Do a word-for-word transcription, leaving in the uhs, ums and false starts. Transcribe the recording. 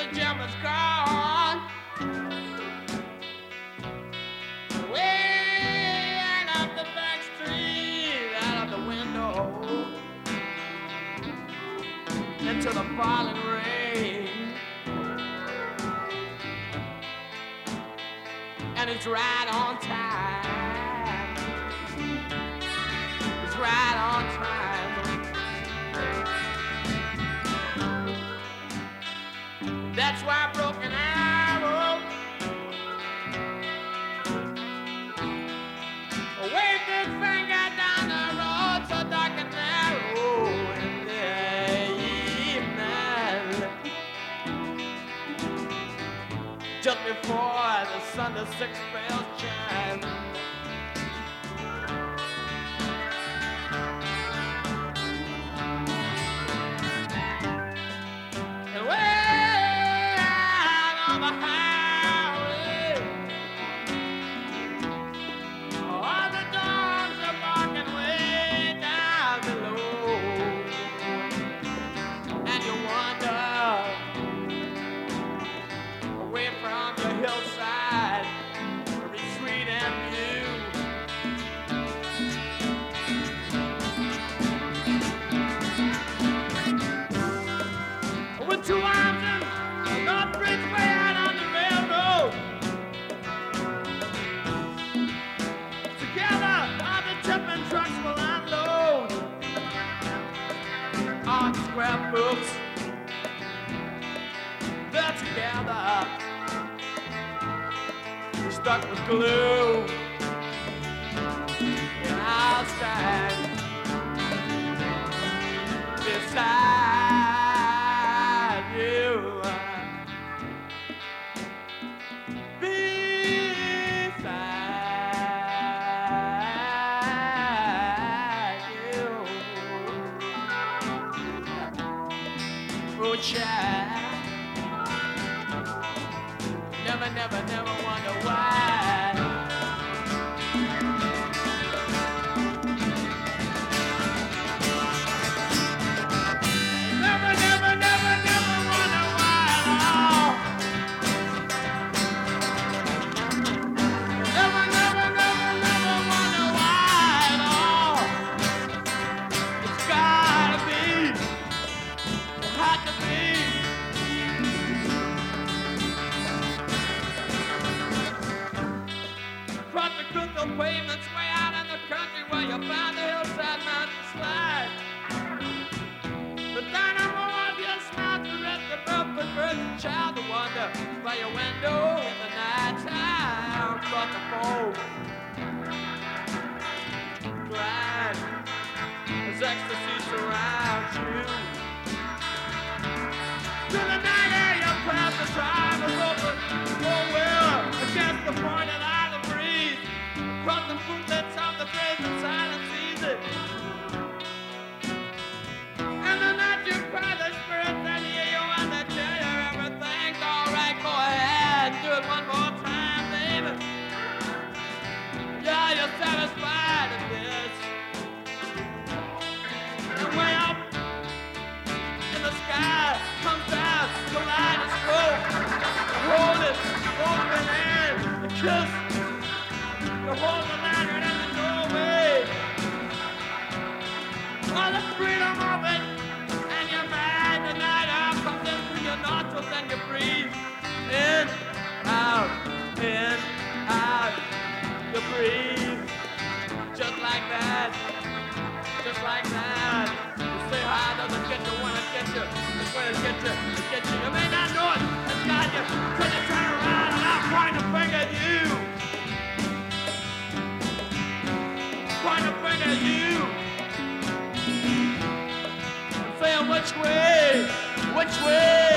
Jim is gone. Way out of the back street, out of the window, into the falling rain. And it's right on time. It's right on time. That's why Broken Arrow waved his finger down the road so dark and narrow in the evening, just before the Sunday six bells chime. And way out on the highway, all the dogs are barking way down below. And you wonder, away from your hillside, every sweet and view. With two arms and a North Bridge way out on the railroad, together all the tipping trucks will unload on scrapbooks. They're together, stuck with glue, and I'll stand beside you, beside you. Oh, child, never, never, never wonder why. Never, never, never, never wonder why at all. Never, never, never, never wonder why at all. It's gotta be, it had to be. Across the crystal pavements way out in the country where you find the hillside mountain slide. The dynamo of your smile to rest above the birds and child to wander by your window in the night time. Across the foam, glide as ecstasy surrounds you. To the night air you pass the time is over. Oh well, against the pointed island breeze. Across the moonlit of the brazen silence easy. And the night you cry the spirits and hear you and they tell you everything's alright. Go ahead, do it one more time, baby. Yeah, you're satisfied at this. And way up in the sky comes down the kaleidoscope. Hold it, open hand, a kiss. You hold the lantern in the doorway. All the freedom of it, and you're mad. The night out comes in through your nostrils and you breathe in, out, in, out. You breathe just like that, just like that. You say how does it get you when it gets you? It's when it gets you, it gets you. You may not know it, it's got you. Then you turn around and I'll point a finger at you. Point a finger at you. And say which way, which way.